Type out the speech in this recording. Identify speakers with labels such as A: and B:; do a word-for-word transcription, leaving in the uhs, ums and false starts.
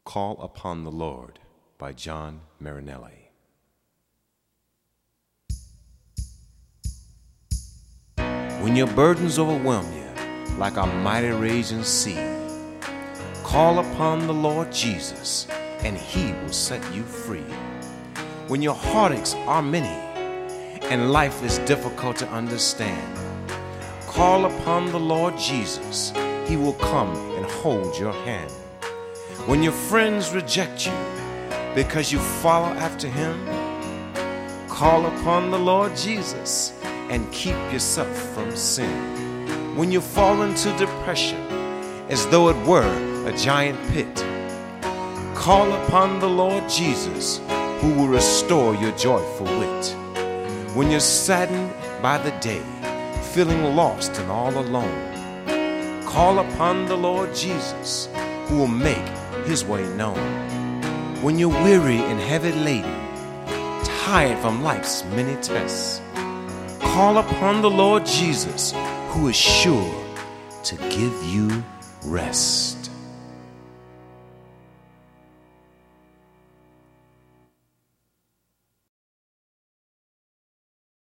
A: Call Upon the Lord by John Marinelli. When your burdens overwhelm you like a mighty raging sea, call upon the Lord Jesus, and He will set you free. When your heartaches are many and life is difficult to understand, call upon the Lord Jesus. He will come and hold your hand. When your friends reject you because you follow after Him, call upon the Lord Jesus and keep yourself from sin. When you fall into depression as though it were a giant pit, call upon the Lord Jesus, who will restore your joyful wit. When you're saddened by the day, feeling lost and all alone, call upon the Lord Jesus, who will make His way known. When you're weary and heavy laden, tired from life's many tests, call upon the Lord Jesus, who is sure to give you rest.